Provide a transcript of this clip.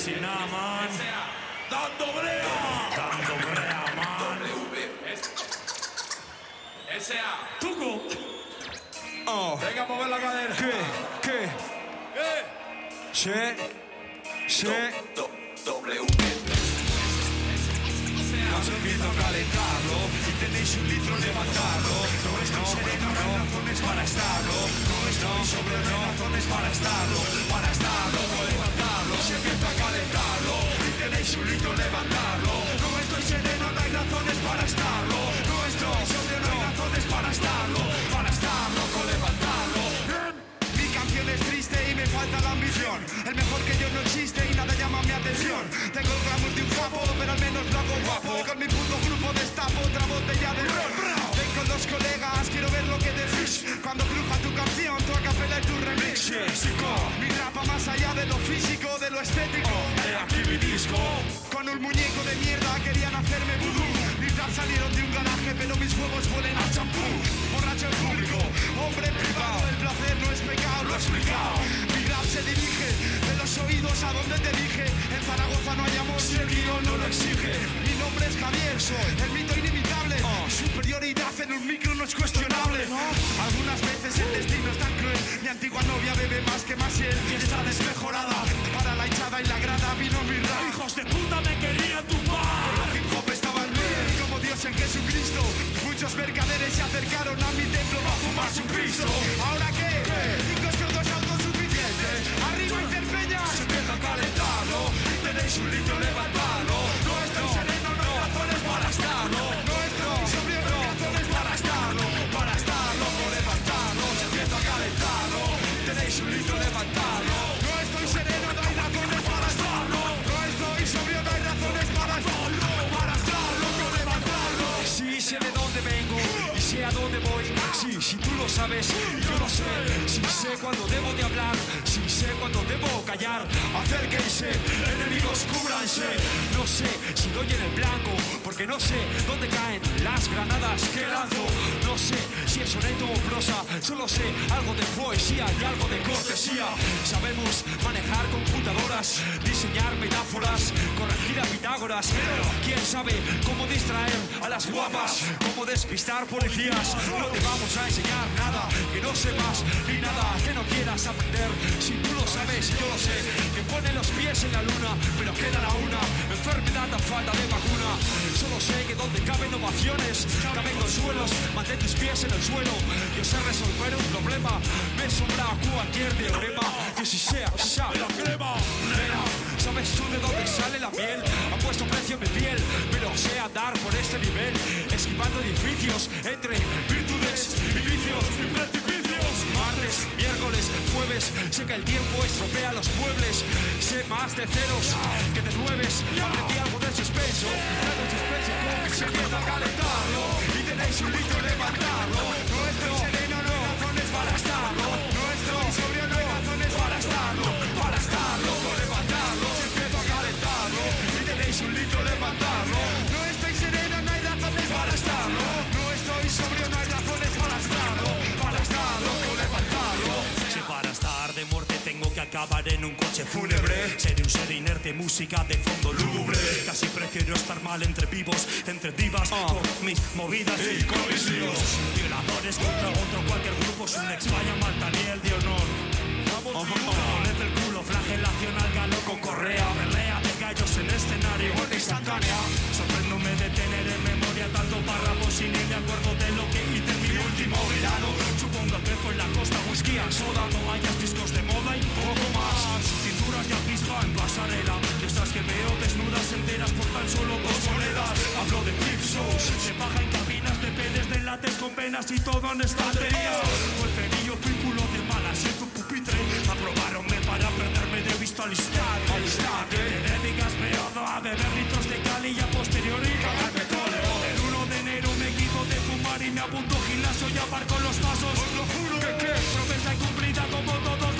sin nada, man. Dando brea. Dando brea, man. S.A. Tuco. Oh. Venga a mover la cadera. ¿Qué? Os empiezo a calentarlo. Si tenéis un litro, levantadlo. No estoy sereno, no hay razones para estarlo. No estoy sobre, no hay razones para estarlo. Para estarlo, no levantarlo. Si empiezo a calentarlo. Si tenéis un litro, levantadlo. No estoy sereno, no hay razones para estarlo. No estoy sobre, no hay razones para estarlo. Para estarlo, con levantarlo. Mi canción es triste y me falta la ambición. El mejor que yo no existe y nada llama mi atención. Tengo el glamour de un capo, pero al menos lo hago guapo. Con mi puto grupo destapo otra botella de ron. Ven con los colegas, quiero ver lo que decís. Cuando cruja tu canción, tu acapela y tu remix. Mi rapa más allá de lo físico, de lo estético. Aquí mi disco. Con un muñeco de mierda querían hacerme vudú. Mis raps salieron de un garaje, pero mis huevos huelen a champú. Borracho en público, hombre privado. El placer no es pecado, lo he explicado. Mi rap se dirige de los oídos a donde te dije. En Zaragoza no hay amor si el guión no lo exige. Mi nombre es Javier, soy el mito inimitable. Mi superioridad en un micro no es cuestionable. Algunas veces el destino es tan cruel. Mi antigua novia bebe más que Maciel y está desmejorada. Para la hinchada y la grada vino mi rap. Hijos de puta me querían tumbar. El hip hop estaba en mí como Dios en Jesucristo. Muchos mercaderes se acercaron a mi templo para fumar su Cristo. ¿Ahora qué? 5 escudos autosuficientes. Arriba Interpeña. Se empieza a calentarlo. Tenéis un litro, levantadlo. No estoy sereno, no hay razones para estarlo. No estoy sobrio, no hay razones para estarlo. Para estarlo, no levantarlo. Se empieza a calentarlo. Tenéis un litro, levantadlo. No estoy sereno, no hay razones para estarlo. No estoy sobrio, no hay razones para estarlo. Para estarlo, no levantarlo. Sí, sé de dónde vengo y sé a dónde voy. Sí, si tú lo sabes, yo lo sé. Sí, sé cuándo debo de hablar. Sí, sé cuándo debo callar. Acérquense, enemigos, cúbranse. No sé si doy en el blanco, porque no sé dónde caen las granadas que lanzo. No sé si es soneto o prosa, solo sé algo de poesía y algo de cortesía. Sabemos manejar computadoras, diseñar metáforas, corregir a Pitágoras. Pero quién sabe cómo distraer a las guapas, cómo despistar policías. No te vamos a enseñar nada que no sepas, ni nada que no quieras aprender. Si tú lo sabes y yo lo sé, que pone los pies en la luna, pero queda la una enfermedad a falta de vacuna. Solo sé que donde caben ovaciones, caben consuelos. Mantén tus pies en el suelo. Yo sé resolver un problema, me sobra cualquier teorema. Que si sea la crema, nena, ¿sabes tú de dónde sale la miel? Han puesto precio en mi piel, pero sé andar por este nivel, esquivando edificios entre virtudes y vicios y precipicios. Martes, miércoles, jueves, sé que el tiempo estropea los muebles. Sé más de ceros que de nueves. Aprendí algo de suspenso, que se empieza a calentarlo. Y tenéis un litro, levantarlo. No estoy sereno, no hay razones para estarlo. No estoy sobrio, no hay razones para estarlo. Para estarlo, no levantarlo. Se empieza a calentarlo. Y tenéis un litro, levantarlo. No estoy sereno, no hay razones para estarlo. No estoy sobrio, no hay razones para estarlo. Para estarlo, no levantarlo. Si para estar de muerte tengo que acabar en un coche fúnebre, seré un ser inerte, música de fondo lúgubre. Casi prefiero estar mal entre vivos, entre divas, con mis movidas y con mis líos. Violadores contra otro, cualquier grupo es un ex-Vaya Maltaniel de honor. Poned el culo, flagelación al galo con correa. Pelea de gallos en escenario, muerte instantánea. Sorpréndome de tener en memoria tanto párrafos y ni me acuerdo de lo que hice en mi último verano. Supongo que fue en la costa, whisky and soda, toallas, discos de moda y poco más. Cinturas de avispa en pasarela, de estas que veo desnudas enteras por tan solo 2 monedas. Hablo de clip shows, de paja en cabinas, de penes de látex con penas y todo en estanterías. O el cerillo, tu culo de malas y tu pupitre. Aprobaronme para perderme de vista al instante. Te dedicas peor a beber litros de cali y a posteriori cagar petróleo. El 1 de enero me quito de fumar y me apunto gimnasio y aparco los pasos. Os lo juro que promesa incumplida como todo